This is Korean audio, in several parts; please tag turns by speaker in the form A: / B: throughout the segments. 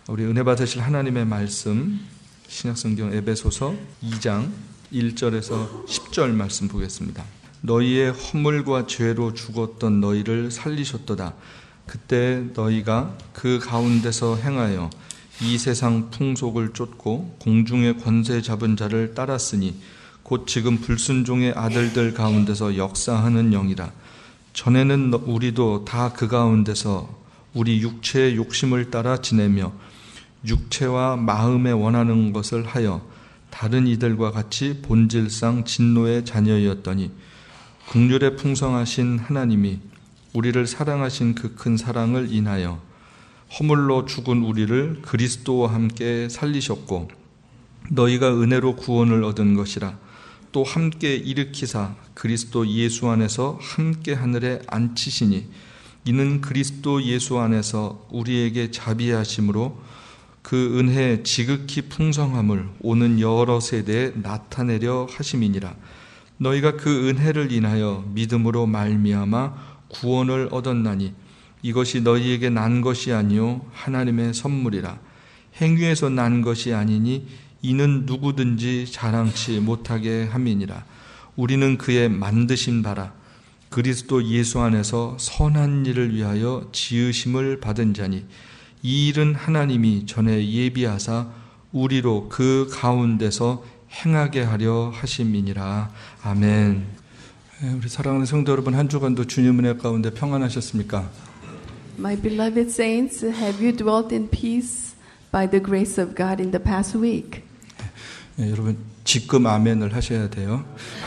A: 우리 은혜 받으실 하나님의 말씀 신약성경 에베소서 2장 1절에서 10절 말씀 보겠습니다. 너희의 허물과 죄로 죽었던 너희를 살리셨도다. 그때 너희가 그 가운데서 행하여 이 세상 풍속을 쫓고 공중의 권세 잡은 자를 따랐으니 곧 지금 불순종의 아들들 가운데서 역사하는 영이라. 전에는 우리도 다 그 가운데서 우리 육체의 욕심을 따라 지내며 육체와 마음에 원하는 것을 하여 다른 이들과 같이 본질상 진노의 자녀였더니 긍휼에 풍성하신 하나님이 우리를 사랑하신 그 큰 사랑을 인하여 허물로 죽은 우리를 그리스도와 함께 살리셨고 너희가 은혜로 구원을 얻은 것이라. 또 함께 일으키사 그리스도 예수 안에서 함께 하늘에 앉히시니 이는 그리스도 예수 안에서 우리에게 자비하심으로 그 은혜의 지극히 풍성함을 오는 여러 세대에 나타내려 하심이니라. 너희가 그 은혜를 인하여 믿음으로 말미암아 구원을 얻었나니 이것이 너희에게 난 것이 아니요 하나님의 선물이라. 행위에서 난 것이 아니니 이는 누구든지 자랑치 못하게 함이니라. 우리는 그의 만드신 바라 그리스도 예수 안에서 선한 일을 위하여 지으심을 받은 자니 이 일은 하나님이 전에 예비하사 우리로 그 가운데서 행하게 하려 하심이니라. 아멘. 우리 사랑하는 성도 여러분, 한 주간도 주님 은혜 가운데 평안하셨습니까?
B: My beloved saints, have you dwelt in peace by the grace of God in the past week?
A: 네, 여러분 지금 아멘을 하셔야 돼요.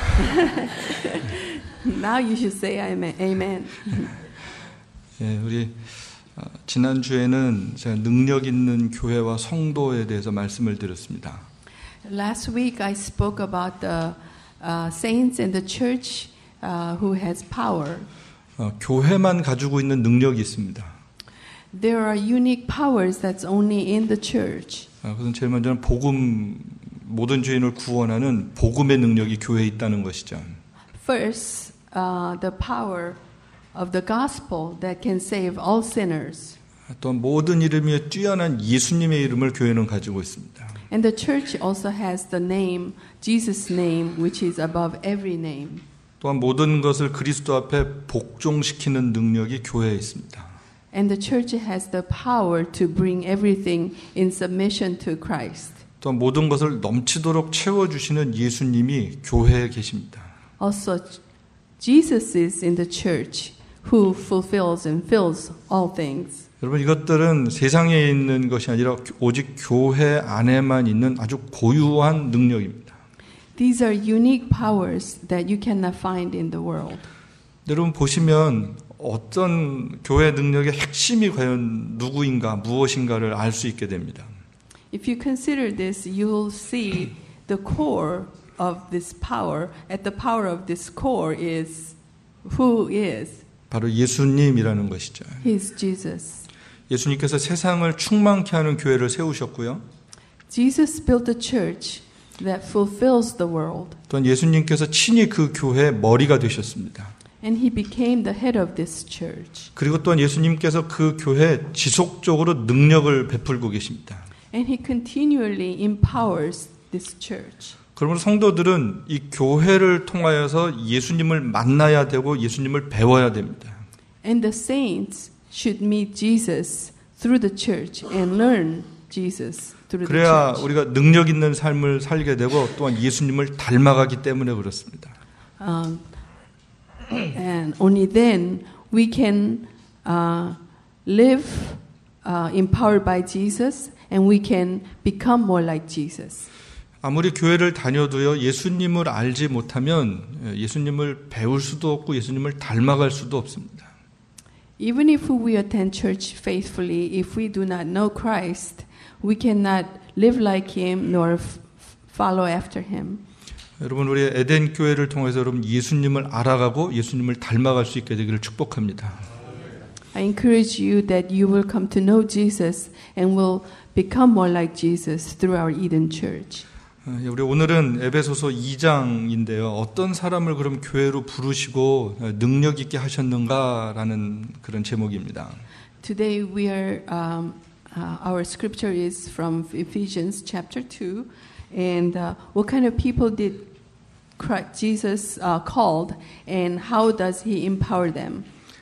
B: Now you should say amen.
A: 네, 우리 지난주에는 제가 능력 있는 교회와 성도에 대해서 말씀을 드렸습니다.
B: Last week I spoke about the saints and the church who has power.
A: 교회만 가지고 있는 능력이 있습니다.
B: There are unique powers that's only in the church.
A: 그래서 제일 먼저는 복음, 모든 죄인을 구원하는 복음의 능력이 교회에 있다는 것이죠.
B: First, the power of the gospel that can save all sinners.
A: 또한 모든 이름 위에 뛰어난 예수님의 이름을 교회는 가지고 있습니다.
B: And the church also has the name, Jesus' name, which is above every name.
A: 또한 모든 것을 그리스도 앞에 복종시키는 능력이 교회에 있습니다.
B: And the church has the power to bring everything in submission to Christ.
A: 또한 모든 것을 넘치도록 채워주시는 예수님이 교회에 계십니다.
B: Also, Jesus is in the church who fulfills and fills all things.
A: 여러분, 이것들은 세상에 있는 것이 아니라 오직 교회 안에만 있는 아주 고유한 능력입니다.
B: These are unique powers that you cannot find in the world.
A: 여러분 보시면 어떤 교회 능력의 핵심이 과연 누구인가 무엇인가를 알 수 있게 됩니다.
B: If you consider this, you will see the core of this power. At the power of this core is who is.
A: 바로 예수님이라는 것이죠.
B: He is Jesus.
A: 예수님께서 세상을 충만케 하는 교회를 세우셨고요.
B: Jesus built a church that fulfills the world.
A: 또한 예수님께서 친히 그 교회의 머리가 되셨습니다.
B: And he became the head of this church.
A: 그리고 또한 예수님께서 그 교회에 지속적으로 능력을 베풀고 계십니다.
B: And he continually empowers this church.
A: 그러므로 성도들은 이 교회를 통하여서 예수님을 만나야 되고 예수님을 배워야 됩니다.
B: And the saints should meet Jesus through the church and learn Jesus through the
A: 그래야
B: church.
A: 우리가 능력 있는 삶을 살게 되고 또한 예수님을 닮아가기 때문에 그렇습니다.
B: And only then we can live empowered by Jesus and we can become more like Jesus.
A: 아무리 교회를 다녀도요, 예수님을 알지 못하면 예수님을 배울 수도 없고 예수님을 닮아갈 수도 없습니다.
B: Even if we attend church faithfully, if we do not know Christ, we cannot live like Him nor follow after Him.
A: 여러분, 우리 에덴 교회를 통해서 여러분 예수님을 알아가고 예수님을 닮아갈 수 있게 되기를 축복합니다.
B: I encourage you that you will come to know Jesus and will become more like Jesus through our Eden Church.
A: 우리 오늘은 에베소서 2장인데요. 어떤 사람을 그럼 교회로 부르시고 능력 있게 하셨는가라는 그런 제목입니다.
B: Today we are our scripture is from Ephesians chapter 2. And what kind of people did Jesus called, and how does he empower them?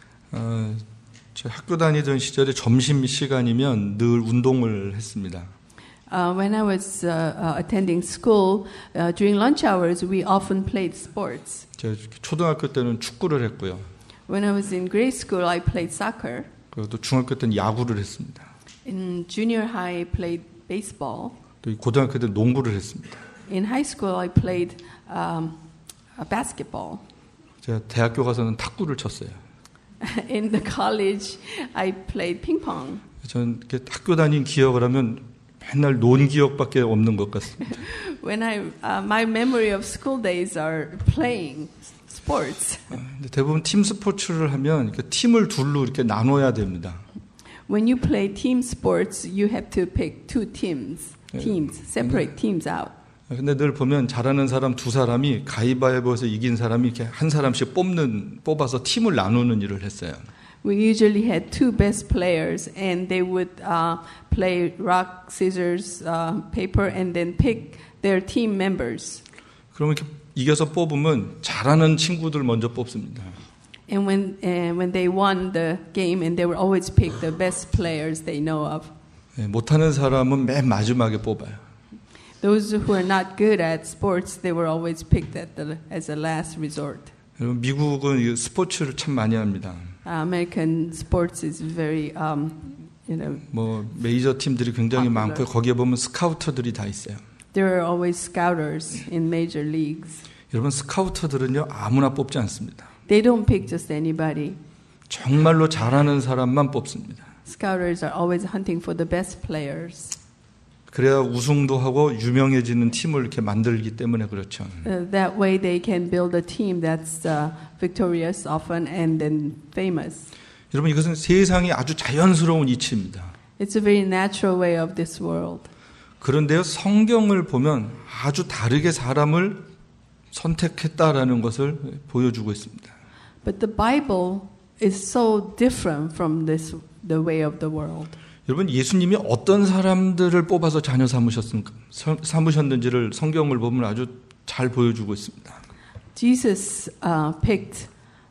A: 저 학교 다니던 시절에 점심 시간이면 늘 운동을 했습니다.
B: When I was attending school, during lunch hours, we often played sports.
A: 제가 초등학교 때는 축구를 했고요.
B: When I was in grade school, I played soccer.
A: 그리고 또 중학교 때는 야구를 했습니다.
B: In junior high, I played baseball.
A: 또 고등학교 때 농구를 했습니다.
B: In high school, I played basketball.
A: 제가 대학교 가서는 탁구를 쳤어요.
B: In the college, I played ping pong.
A: 저는 이렇게 학교 다닌 기억을 하면 맨날 논 기억밖에 없는 것 같습니다.
B: When my memory of school days are playing sports.
A: 근데 대부분 팀 스포츠를 하면 이렇게 팀을 둘로 이렇게 나눠야 됩니다.
B: When you play team sports, you have to pick two teams, separate teams out.
A: 근데 늘 보면 잘하는 사람 두 사람이 가위바위보에서 이긴 사람이 이렇게 한 사람씩 뽑아서 팀을 나누는 일을 했어요.
B: We usually had two best players, and they would play rock, scissors, paper, and then pick their team members.
A: 그러면 이렇게 이겨서 뽑으면 잘하는 친구들 먼저 뽑습니다.
B: And when they won the game, and they would always pick the best players they know of.
A: 못하는 사람은 맨 마지막에 뽑아요.
B: Those who are not good at sports, they were always picked as a last resort.
A: 여러분 미국은 스포츠를 참 많이 합니다.
B: American sports is very,
A: 뭐 메이저 팀들이 굉장히
B: popular.
A: 많고요. 거기에 보면 스카우터들이 다 있어요.
B: There are always scouters in major leagues.
A: 여러분 스카우터들은요 아무나 뽑지 않습니다.
B: They don't pick just anybody.
A: 정말로 잘하는 사람만 뽑습니다.
B: Scouters are always hunting for the best players.
A: 그래야 우승도 하고 유명해지는 팀을 이렇게 만들기 때문에 그렇죠.
B: That way they can build a team that's victorious often and then famous.
A: 여러분 이것은 세상이 아주 자연스러운 이치입니다.
B: It's a very natural way of this world.
A: 그런데요 성경을 보면 아주 다르게 사람을 선택했다라는 것을 보여주고 있습니다.
B: But the Bible is so different from the way of the world.
A: 여러분 예수님이 어떤 사람들을 뽑아서 자녀 삼으셨는지를 성경을 보면 아주 잘 보여주고 있습니다.
B: Jesus picked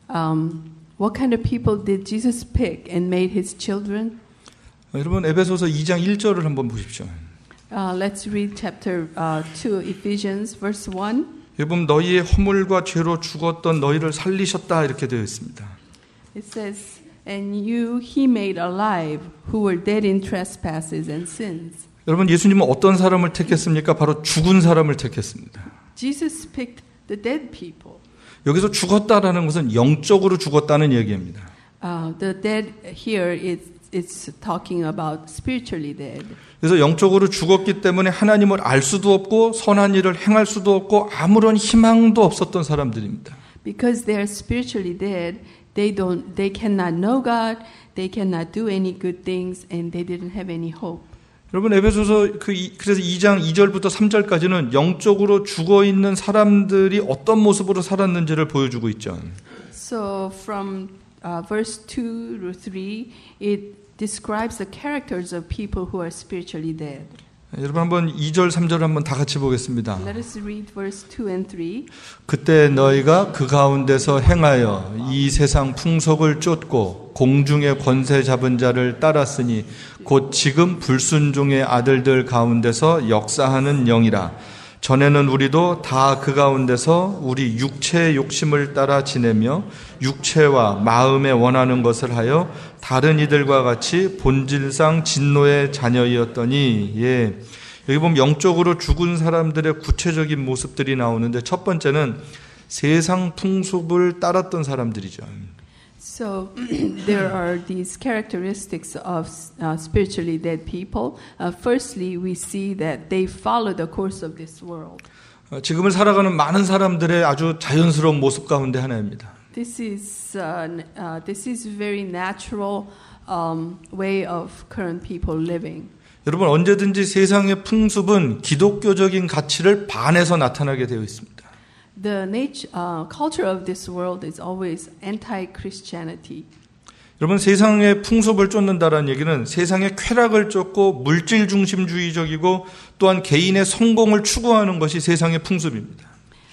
B: what kind of people did Jesus pick and made his children?
A: 여러분 에베소서 2장 1절을 한번 보십시오.
B: Let's read chapter 2 Ephesians verse 1.
A: 여러분 너희의 허물과 죄로 죽었던 너희를 살리셨다 이렇게 되어 있습니다.
B: It says, "And you he made alive who were dead in trespasses and sins."
A: 여러분 예수님은 어떤 사람을 택했습니까? 바로 죽은 사람을 택했습니다.
B: Jesus picked the dead people.
A: 여기서 죽었다라는 것은 영적으로 죽었다는 얘기입니다.
B: The dead here it's talking about spiritually dead.
A: 그래서 영적으로 죽었기 때문에 하나님을 알 수도 없고 선한 일을 행할 수도 없고 아무런 희망도 없었던 사람들입니다.
B: Because they are spiritually dead, they cannot know God, they cannot do any good things, and they didn't have any hope.
A: 여러분 에베소서 그래서 2장 2절부터 3절까지는 영적으로 죽어 있는 사람들이 어떤 모습으로 살았는지를 보여주고 있죠.
B: So from verse 2 to 3, it describes the characters of people who are spiritually dead.
A: 여러분 한번 2절 3절 한번 다 같이 보겠습니다.
B: Let us read verse 2 and 3.
A: 그때 너희가 그 가운데서 행하여 이 세상 풍속을 쫓고 공중의 권세 잡은 자를 따랐으니 곧 지금 불순종의 아들들 가운데서 역사하는 영이라. 전에는 우리도 다 그 가운데서 우리 육체의 욕심을 따라 지내며 육체와 마음에 원하는 것을 하여 다른 이들과 같이 본질상 진노의 자녀이었더니 여기 보면 영적으로 죽은 사람들의 구체적인 모습들이 나오는데 첫 번째는 세상 풍습을 따랐던 사람들이죠.
B: So there are these characteristics of spiritually dead people. Firstly, we see that they follow the course of this world.
A: 지금을 살아가는 많은 사람들의 아주 자연스러운 모습 가운데 하나입니다.
B: This is very natural way of current people living.
A: 여러분 언제든지 세상의 풍습은 기독교적인 가치를 반해서 나타나게 되어 있습니다.
B: The culture of this world is always anti-Christianity.
A: 여러분, 세상의 풍습을 쫓는다라는 얘기는 세상의 쾌락을 쫓고 물질 중심주의적이고 또한 개인의 성공을 추구하는 것이 세상의 풍습입니다.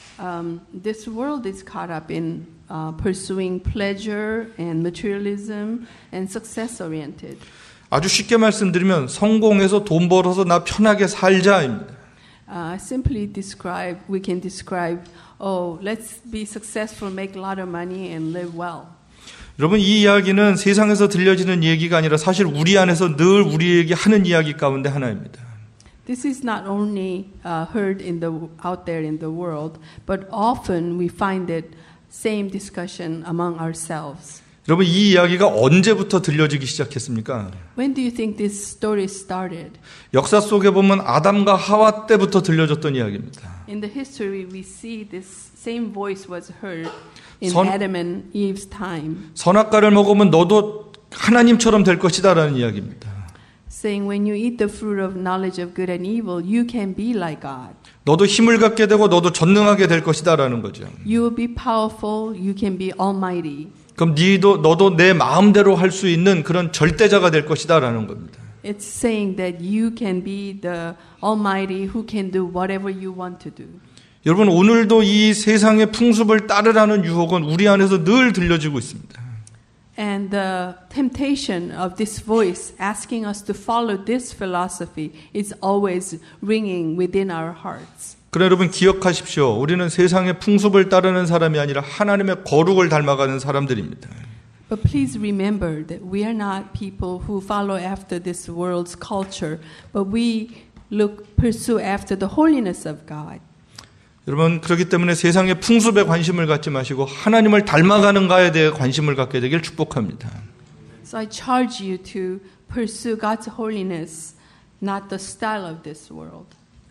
B: This world is caught up in pursuing pleasure and materialism and success-oriented.
A: 아주 쉽게 말씀드리면 성공해서 돈 벌어서 나 편하게 살자입니다.
B: Simply describe, we can describe, let's be successful, make a lot of money, and live well.
A: 여러분, 이 이야기는 세상에서 들려지는 얘기가 아니라 사실 우리 안에서 늘 우리에게 하는 이야기 가운데 하나입니다.
B: This is not only heard out there in the world, but often we find it same discussion among ourselves.
A: 여러분, 이 이야기가 언제부터 들려지기 시작했습니까?
B: When do you think this story started?
A: 역사 속에 보면 아담과 하와 때부터 들려졌던 이야기입니다.
B: In the history, we see this same voice was heard in
A: 선-
B: Adam and Eve's time,
A: 선악과를 먹으면 너도 하나님처럼 될 것이다라는 이야기입니다.
B: saying when you eat the fruit of knowledge of good and evil, you can be like God.
A: 너도 힘을 갖게 되고 너도 전능하게 될 것이다라는 거죠.
B: You will be powerful, you can be almighty.
A: 그럼 너도 내 마음대로 할 수 있는 그런 절대자가 될 것이다라는 겁니다.
B: It's saying that you can be the almighty who can do whatever you want to do.
A: 여러분, 오늘도 이 세상의 풍습을 따르라는 유혹은 우리 안에서 늘 들려지고 있습니다.
B: And the temptation of this voice asking us to follow this philosophy is always ringing within our hearts.
A: 그러나 여러분, 기억하십시오. 우리는 세상의 풍습을 따르는 사람이 아니라 하나님의 거룩을 닮아가는 사람들입니다.
B: But please remember that we are not people who follow after this world's culture, but we pursue after the holiness of God.
A: 여러분, 그렇기 때문에 세상의 풍습에 관심을 갖지 마시고 하나님을 닮아가는가에 대해 관심을 갖게 되길 축복합니다.
B: So I charge you to pursue God's holiness, not the style of this world.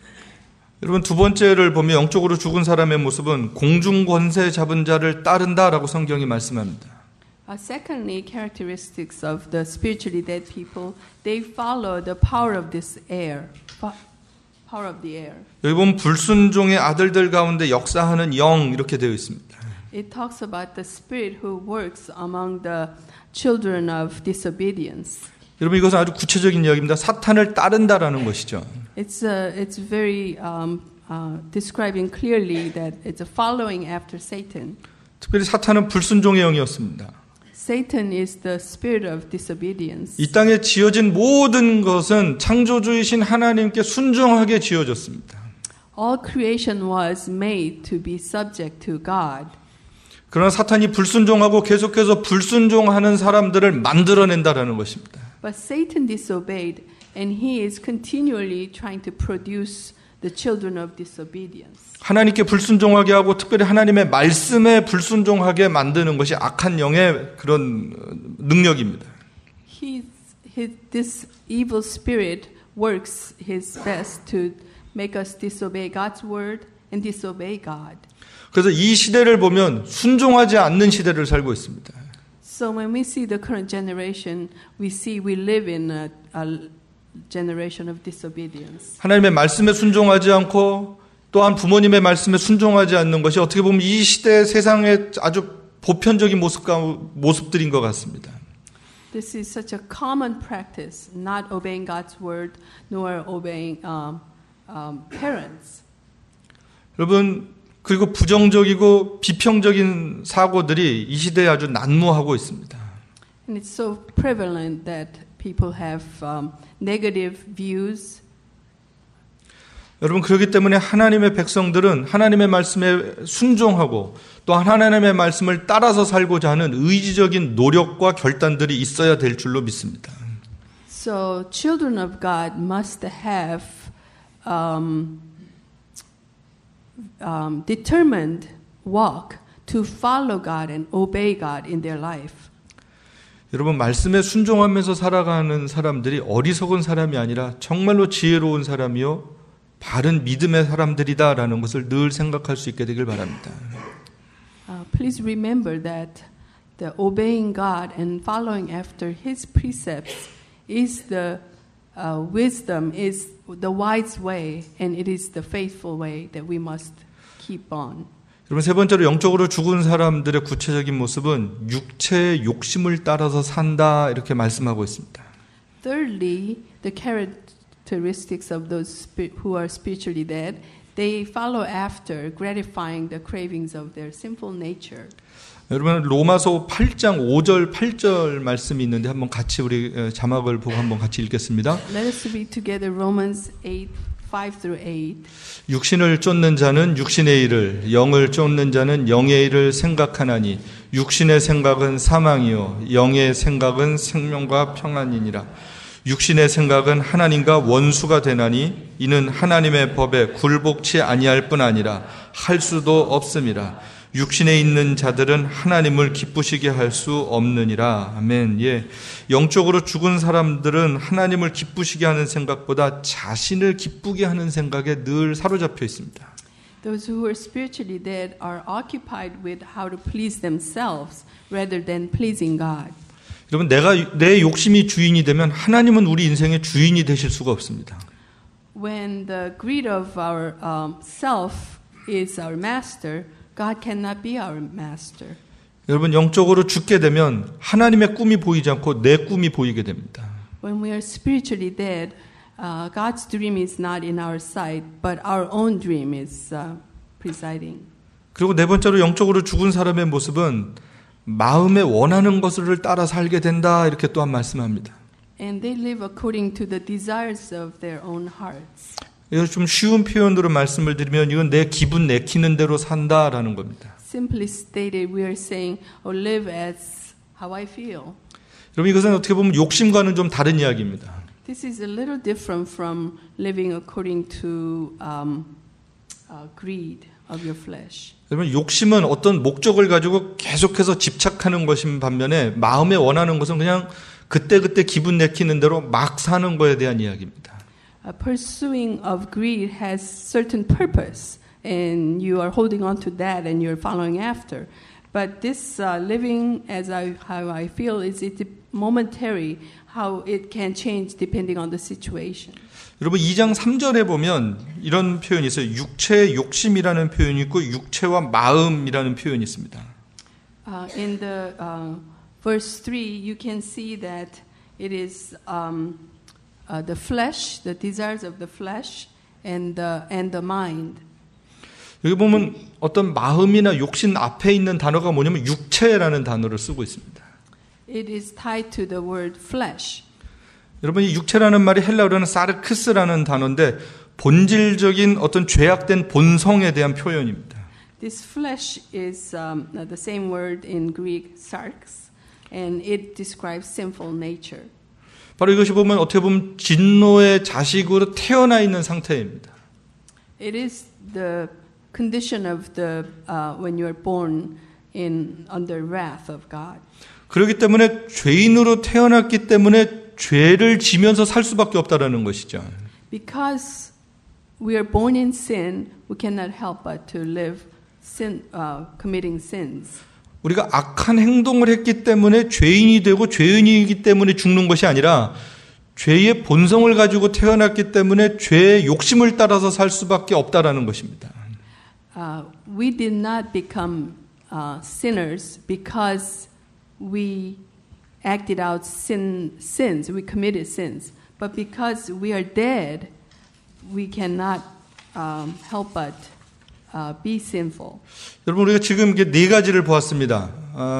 A: 여러분, 두 번째를 보면 영적으로 죽은 사람의 모습은 공중권세 잡은 자를 따른다라고 성경이 말씀합니다.
B: Secondly, characteristics of the spiritually dead people, they follow the power of this air, power of the air.
A: 여기 보면 불순종의 아들들 가운데 역사하는 영 이렇게 되어 있습니다.
B: It talks about the spirit who works among the children of disobedience.
A: 여러분, 이것은 아주 구체적인 이야기입니다. 사탄을 따른다라는 것이죠.
B: It's very describing clearly that it's a following after Satan.
A: 특별히 사탄은 불순종의 영이었습니다.
B: Satan is the spirit of disobedience.
A: 이 땅에 지어진 모든 것은 창조주이신 하나님께 순종하게 지어졌습니다.
B: All creation was made to be subject to God.
A: 그러나 사탄이 불순종하고 계속해서 불순종하는 사람들을 만들어낸다라는 것입니다.
B: But Satan disobeyed, and he is continually trying to produce the children of disobedience.
A: 하나님께 불순종하게 하고 특별히 하나님의 말씀에 불순종하게 만드는 것이 악한 영의 그런 능력입니다.
B: This evil spirit works his best to make us disobey God's word and disobey God.
A: 그래서 이 시대를 보면 순종하지 않는 시대를 살고 있습니다.
B: So when we see the current generation, we live in a generation of disobedience.
A: 하나님의 말씀에 순종하지 않고 또한 부모님의 말씀에 순종하지 않는 것이 어떻게 보면 이 시대 세상의 아주 보편적인 모습들인 것 같습니다.
B: This is such a common practice, not obeying God's word nor obeying parents.
A: 여러분, 그리고 부정적이고 비평적인 사고들이 이 시대에 아주 난무하고 있습니다.
B: And it's so prevalent that people have negative views.
A: 여러분, 그렇기 때문에 하나님의 백성들은 하나님의 말씀에 순종하고 또 하나님의 말씀을 따라서 살고자 하는 의지적인 노력과 결단들이 있어야 될 줄로 믿습니다.
B: So children of God must have determined walk to follow God and obey God in their life.
A: 여러분, 말씀에 순종하면서 살아가는 사람들이 어리석은 사람이 아니라 정말로 지혜로운 사람이요 바른 믿음의 사람들이다라는 것을 늘 생각할 수 있게 되길 바랍니다.
B: Please remember that the obeying God and following after His precepts is the wisdom, is the wise way, and it is the faithful way that we must keep on.
A: 여러분 세 번째로 영적으로 죽은 사람들의 구체적인 모습은 육체의 욕심을 따라서 산다 이렇게 말씀하고 있습니다.
B: Thirdly, the characteristics of those who are spiritually dead, they follow after gratifying the cravings of their sinful nature.
A: 여러분 로마서 8장 5절 8절 말씀이 있는데 한번 같이 우리 자막을 보고 한번 같이 읽겠습니다.
B: Let us read together Romans 8, 5-8.
A: 육신을 쫓는 자는 육신의 일을, 영을 쫓는 자는 영의 일을 생각하나니 육신의 생각은 사망이요 영의 생각은 생명과 평안이니라. 육신의 생각은 하나님과 원수가 되나니 이는 하나님의 법에 굴복치 아니할 뿐 아니라 할 수도 없음이라. 육신에 있는 자들은 하나님을 기쁘시게 할 수 없느니라. 아멘. 예. 영적으로 죽은 사람들은 하나님을 기쁘시게 하는 생각보다 자신을 기쁘게 하는 생각에 늘 사로잡혀 있습니다.
B: Those who are spiritually dead are occupied with how to please themselves rather than pleasing God.
A: 여러분 내 욕심이 주인이 되면 하나님은 우리 인생의 주인이 되실 수가 없습니다.
B: When the greed of our self is our master, God cannot be our master.
A: 여러분 영적으로 죽게 되면 하나님의 꿈이 보이지 않고 내 꿈이 보이게 됩니다.
B: When we are spiritually dead, God's dream is not in our sight, but our own dream is presiding.
A: 그리고 네 번째로 영적으로 죽은 사람의 모습은 마음에 원하는 것을 따라 살게 된다 이렇게 또한 말씀합니다.
B: And they live according to the desires of their own hearts.
A: 이거 좀 쉬운 표현으로 말씀을 드리면 이건 내 기분 내키는 대로 산다라는 겁니다.
B: Simply stated, we are saying, live as how I feel.
A: 여러분 이것은 어떻게 보면 욕심과는 좀 다른 이야기입니다.
B: This is a little different from living according to greed of your flesh.
A: 여러분 욕심은 어떤 목적을 가지고 계속해서 집착하는 것인 반면에 마음에 원하는 것은 그냥 그때그때 기분 내키는 대로 막 사는 거에 대한 이야기입니다.
B: Pursuing of greed has certain purpose, and you are holding on to that, and you're following after. But this living as how I feel is it momentary. How it can change depending on the situation.
A: 여러분 2장 3절에 보면 이런 표현이 있어요. 육체의 욕심이라는 표현이 있고 육체와 마음이라는 표현이 있습니다.
B: In the verse 3, you can see that it is the flesh, the desires of the flesh, and the mind.
A: 여기 보면 어떤 마음이나 욕심 앞에 있는 단어가 뭐냐면 육체라는 단어를 쓰고 있습니다.
B: It is tied to the word flesh.
A: 여러분 이 육체라는 말이 헬라어로는 사르크스라는 단어인데 본질적인 어떤 죄악된 본성에 대한 표현입니다.
B: This flesh is the same word in Greek, sarx, and it describes sinful nature.
A: 바로 이것이 보면 어떻게 보면 진노의 자식으로 태어나 있는 상태입니다.
B: It is the condition of the when you are born in under wrath of God.
A: 그렇기 때문에 죄인으로 태어났기 때문에 죄를 지면서 살 수밖에 없다라는 것이죠.
B: Because we are born in sin, we cannot help but to live committing sins.
A: 우리가 악한 행동을 했기 때문에 죄인이 되고 죄인이기 때문에 죽는 것이 아니라 죄의 본성을 가지고 태어났기 때문에 죄의 욕심을 따라서 살 수밖에 없다라는 것입니다.
B: We did not become sinners because we acted out sins, we committed sins. But because we are dead, we cannot help but be sinful.
A: 여러분 우리가 지금 이게 네 가지를 보았습니다.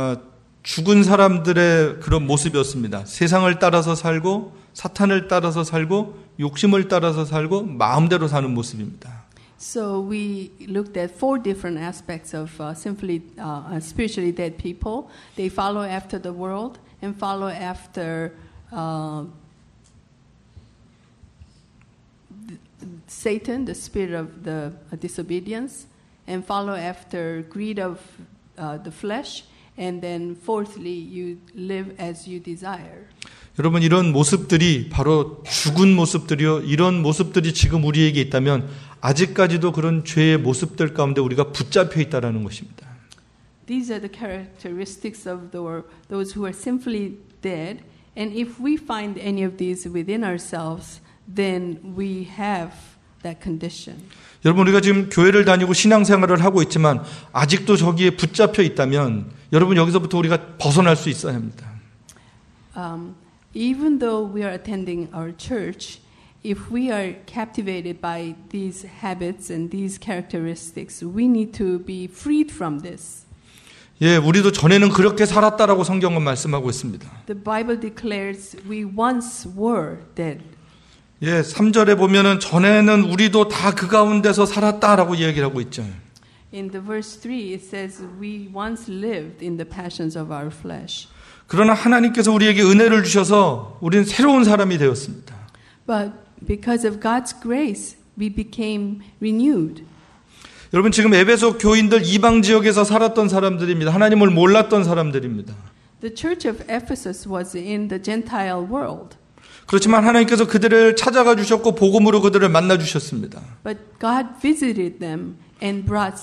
A: 죽은 사람들의 그런 모습이었습니다. 세상을 따라서 살고 사탄을 따라서 살고 욕심을 따라서 살고 마음대로 사는 모습입니다.
B: So we looked at four different aspects of spiritually dead people. They follow after the world and follow after Satan, the spirit of the disobedience, and follow after greed of the flesh, and then fourthly, you live as you desire.
A: 여러분 이런 모습들이 바로 죽은 모습들이요. 이런 모습들이 지금 우리에게 있다면 아직까지도 그런 죄의 모습들 가운데 우리가 붙잡혀 있다라는 것입니다.
B: These are the characteristics of those who are sinfully dead, and if we find any of these within ourselves, then we have that condition.
A: 여러분, 우리가 지금 교회를 다니고 신앙생활을 하고 있지만 아직도 저기에 붙잡혀 있다면 여러분, 여기서부터 우리가 벗어날 수 있어야 합니다.
B: Even though we are attending our church, if we are captivated by these habits and these characteristics, we need to be freed from this.
A: 예, 우리도 전에는 그렇게 살았다라고 성경은 말씀하고 있습니다.
B: The Bible declares we once were dead.
A: 예, 3절에 보면은 전에는 우리도 다 그 가운데서 살았다라고 얘기를 하고 있죠.
B: In the verse 3, it says we once lived in the passions of our flesh.
A: 그러나 하나님께서 우리에게 은혜를 주셔서 우리는 새로운 사람이 되었습니다.
B: But because of God's grace, we became renewed.
A: 여러분, 지금 에베소 교인들 이방 지역에서 살았던 사람들입니다. 하나님을 몰랐던 사람들입니다.
B: The church of Ephesus was in the Gentile world.
A: 그렇지만 하나님께서 그들을 찾아가 주셨고 복음으로 그들을 만나 주셨습니다.
B: But God visited them and brought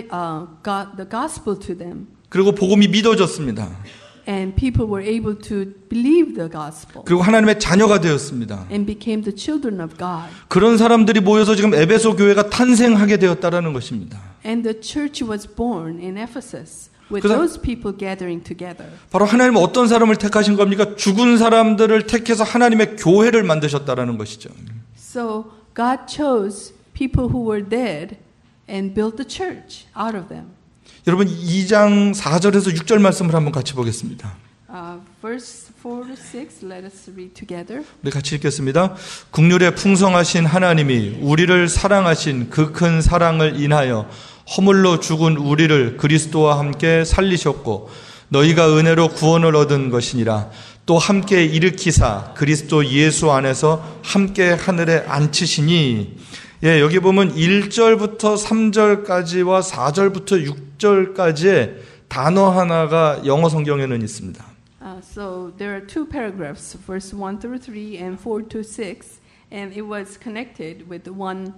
B: the gospel to them.
A: 그리고 복음이 믿어졌습니다.
B: And people were able to believe the gospel
A: 그리고 하나님의 자녀가 되었습니다.
B: and became the children of God.
A: 그런 사람들이 모여서 지금 에베소 교회가 탄생하게 되었다라는 것입니다.
B: And the church was born in Ephesus with
A: 그래서-
B: those people gathering together.
A: 바로 하나님은 어떤 사람을 택하신 겁니까? 죽은 사람들을 택해서 하나님의 교회를 만드셨다라는 것이죠.
B: So God chose people who were dead and built the church out of them.
A: 여러분, 2장 4절에서 6절 말씀을 한번 같이 보겠습니다.
B: Verse 4 to 6, let us read together.
A: 우리 같이 읽겠습니다. 국률에 풍성하신 하나님이 우리를 사랑하신 그 큰 사랑을 인하여 허물로 죽은 우리를 그리스도와 함께 살리셨고 너희가 은혜로 구원을 얻은 것이니라. 또 함께 일으키사 그리스도 예수 안에서 함께 하늘에 앉히시니. 예, 여기 보면 1절부터 3절까지와 4절부터 6절까지의 단어 하나가 영어 성경에는 있습니다.
B: So there are two paragraphs, verse 1 through 3 and 4 to 6, and it was connected with one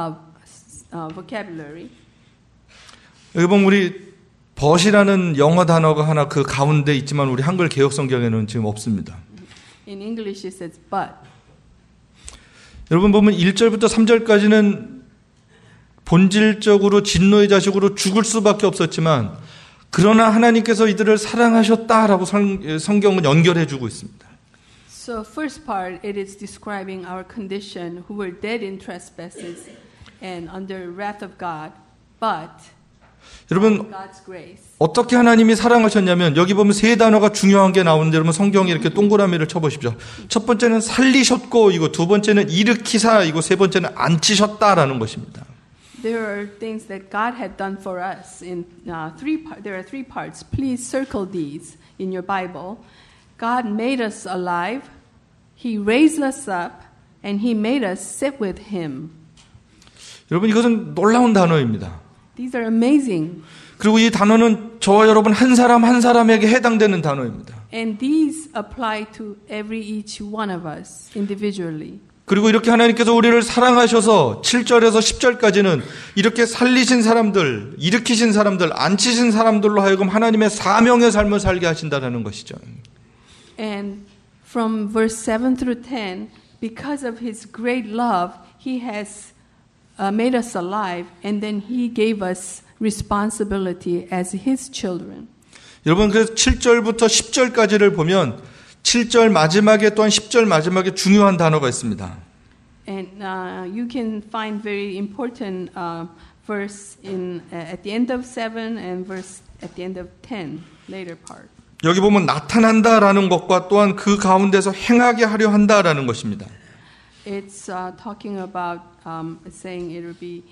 B: vocabulary.
A: 여기 보면 우리 벗이라는 영어 단어가 하나 그 가운데 있지만 우리 한글 개역 성경에는 지금 없습니다.
B: In English it says but.
A: 여러분 보면 1절부터 3절까지는 본질적으로 진노의 자식으로 죽을 수밖에 없었지만 그러나 하나님께서 이들을 사랑하셨다라고 성경은 연결해 주고 있습니다.
B: So first part it is describing our condition who were dead in trespasses and under wrath of God, but
A: 여러분
B: God's grace.
A: 어떻게 하나님이 사랑하셨냐면 여기 보면 세 단어가 중요한 게 나오는데 여러분 성경에 이렇게 동그라미를 쳐보십시오. 첫 번째는 살리셨고 이거 두 번째는 일으키사 이거 세 번째는 앉히셨다라는 것입니다.
B: There are things that God had done for us in there are three parts. Please circle these in your Bible. God made us alive. He raised us up and he made us sit with him.
A: 여러분 이것은 놀라운 단어입니다.
B: These are amazing.
A: 그리고 이 단어는 저와 여러분 한 사람 한 사람에게 해당되는 단어입니다.
B: And these apply to each one of us individually.
A: 그리고 이렇게 하나님께서 우리를 사랑하셔서 7절에서 10절까지는 이렇게 살리신 사람들, 일으키신 사람들, 앉히신 사람들로 하여금 하나님의 사명의 삶을 살게 하신다는 것이죠.
B: And from verse 7 through 10, because of his great love, he has made us alive, and then he gave us responsibility as his children.
A: 여러분 그래서 7절부터 10절까지를 보면 7절 마지막에 또한 10절 마지막에 중요한 단어가 있습니다.
B: And you can find very important verse at the end of 7 and verse at the end of 10, later part.
A: 여기 보면 나타난다라는 것과 또한 그 가운데서 행하게 하려 한다라는 것입니다.
B: It's talking about saying it will be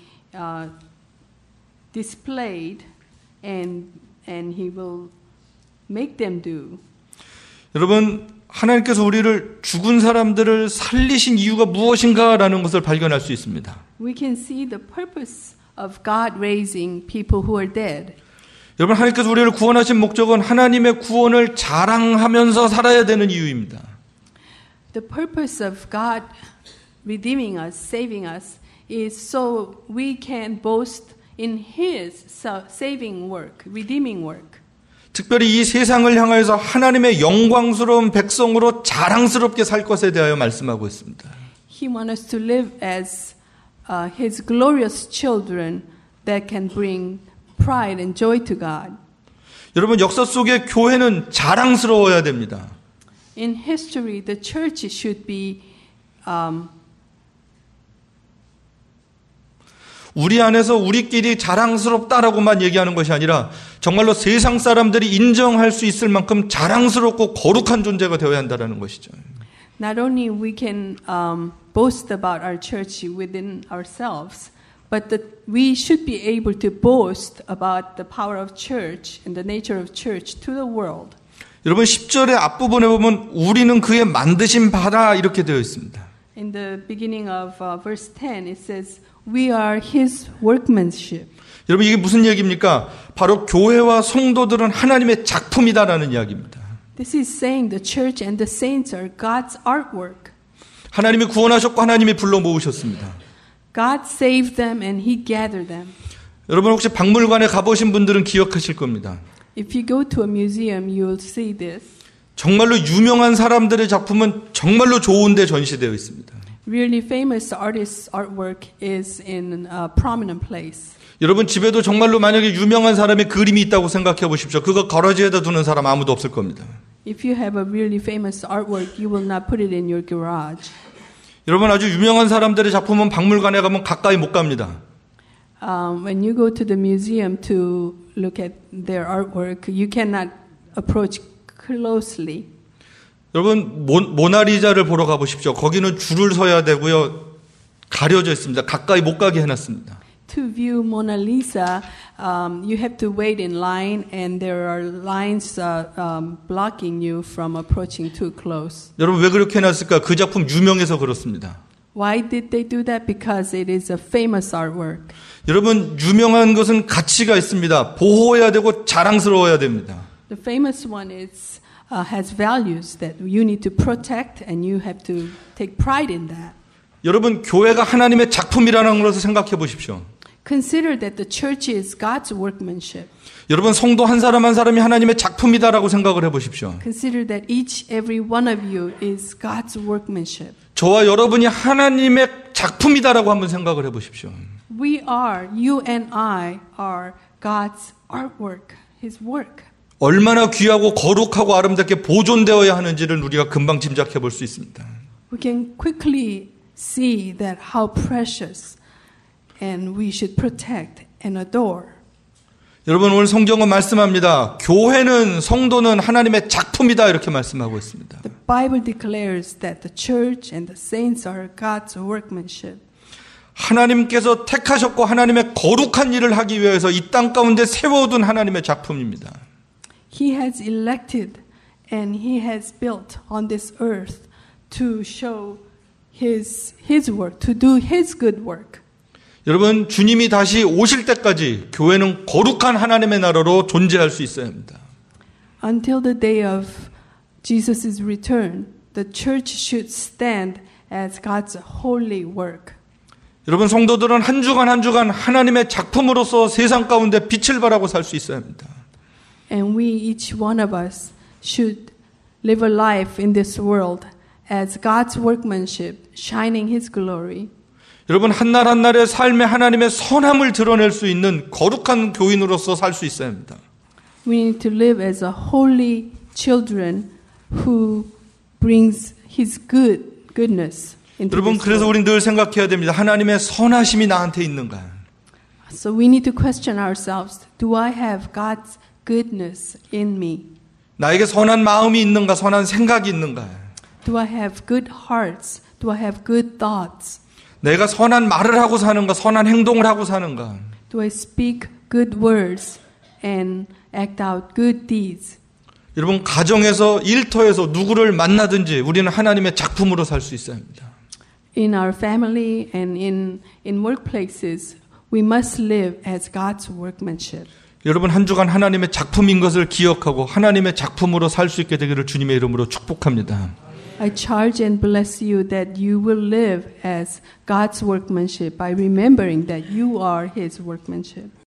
B: displayed and he will make them do.
A: 여러분 하나님께서 우리를 죽은 사람들을 살리신 이유가 무엇인가라는 것을 발견할 수 있습니다.
B: We can see the purpose of God raising people who are dead.
A: 여러분 하나님께서 우리를 구원하신 목적은 하나님의 구원을 자랑하면서 살아야 되는 이유입니다.
B: The purpose of God redeeming us, saving us, is so we can boast in His saving work, redeeming work.
A: 특별히 이 세상을 향하여서 하나님의 영광스러운 백성으로 자랑스럽게 살 것에 대하여 말씀하고 있습니다.
B: He wants us to live as His glorious children that can bring pride and joy to God.
A: 여러분, 역사 속에 교회는 자랑스러워야 됩니다.
B: In history, the church should be
A: 우리 안에서 우리끼리 자랑스럽다라고만 얘기하는 것이 아니라 정말로 세상 사람들이 인정할 수 있을 만큼 자랑스럽고 거룩한 존재가 되어야 한다는 것이죠.
B: not only we can boast about our church within ourselves, but that we should be able to boast about the power of church and the nature of church to the world.
A: 여러분 10절의 앞부분에 보면 우리는 그의 만드신 바라 이렇게 되어 있습니다.
B: In the beginning of verse 10, it says, we are his workmanship.
A: 여러분 이게 무슨 얘기입니까? 바로 교회와 성도들은 하나님의 작품이다라는 이야기입니다.
B: This is saying the church and the saints are God's artwork.
A: 하나님이 구원하셨고 하나님이 불러 모으셨습니다.
B: God saved them and he gathered them.
A: 여러분 혹시 박물관에 가보신 분들은 기억하실 겁니다.
B: If you go to a museum, you will see this.
A: 정말로 유명한 사람들의 작품은 정말로 좋은 데 전시되어 있습니다.
B: Really famous artists' artwork is in a prominent place.
A: 여러분 집에도 정말로 만약에 유명한 사람의 그림이 있다고 생각해 보십시오. 그거 가라지에다 두는 사람 아무도 없을 겁니다.
B: If you have a really famous artwork, you will not put it in your garage.
A: 여러분 아주 유명한 사람들의 작품은 박물관에 가면 가까이 못 갑니다.
B: When you go to the museum to look at their artwork, you cannot approach closely.
A: 여러분 모나리자를 보러 가보십시오. 거기는 줄을 서야 되고요. 가려져 있습니다. 가까이 못 가게 해놨습니다.
B: To view Mona Lisa, you have to wait in line, and there are lines blocking you from approaching too close.
A: 여러분 왜 그렇게 해놨을까? 그 작품 유명해서 그렇습니다.
B: Why did they do that? Because it is a famous artwork.
A: 여러분 유명한 것은 가치가 있습니다. 보호해야 되고 자랑스러워야 됩니다.
B: The famous one is has values that you need to protect, and you have to take pride in that.
A: 여러분 교회가 하나님의 작품이라는 것을 생각해 보십시오.
B: Consider that the church is God's workmanship.
A: 여러분 성도 한 사람 한 사람이 하나님의 작품이다라고 생각을 해 보십시오.
B: Consider that each every one of you is God's workmanship.
A: 저와 여러분이 하나님의 작품이다라고 한번 생각을 해 보십시오.
B: We are, you and I are God's artwork, His work.
A: 얼마나 귀하고 거룩하고 아름답게 보존되어야 하는지를 우리가 금방 짐작해 볼 수 있습니다.
B: We can quickly see that how precious and we should protect and adore.
A: 여러분 오늘 성경은 말씀합니다. 교회는 성도는 하나님의 작품이다 이렇게 말씀하고 있습니다.
B: The Bible declares that the church and the saints are God's workmanship.
A: 하나님께서 택하셨고 하나님의 거룩한 일을 하기 위해서 이 땅 가운데 세워둔 하나님의 작품입니다.
B: He has elected and He has built on this earth to show His work, to do His good work.
A: 여러분 주님이 다시 오실 때까지 교회는 거룩한 하나님의 나라로 존재할 수 있어야 합니다.
B: Until the day of Jesus' return, the church should stand as God's holy work.
A: 여러분 성도들은 한 주간 한 주간 하나님의 작품으로서 세상 가운데 빛을 발하고 살 수 있어야 합니다.
B: And we, each one of us, should live a life in this world as God's workmanship, shining His glory.
A: 여러분 한날 한날의 삶에 하나님의 선함을 드러낼 수 있는 거룩한 교인으로서 살 수 있어야 합니다.
B: We need to live as a holy children who brings His goodness into
A: 여러분
B: this
A: 그래서
B: world.
A: 우리는 늘 생각해야 됩니다. 하나님의 선하심이 나한테 있는가?
B: So we need to question ourselves. Do I have God's goodness in me?
A: 나에게 선한 마음이 있는가? 선한 생각이 있는가?
B: Do I have good hearts? Do I have good thoughts?
A: 내가 선한 말을 하고 사는가? 선한 행동을 하고 사는가?
B: Do I speak good words and act out good deeds?
A: 여러분 가정에서 일터에서 누구를 만나든지 우리는 하나님의 작품으로 살 수 있어야 합니다.
B: In our family and in workplaces, we must live as God's workmanship.
A: 여러분 한 주간 하나님의 작품인 것을 기억하고 하나님의 작품으로 살 수 있게 되기를 주님의 이름으로 축복합니다.
B: I charge and bless you that you will live as God's workmanship by remembering that you are His workmanship.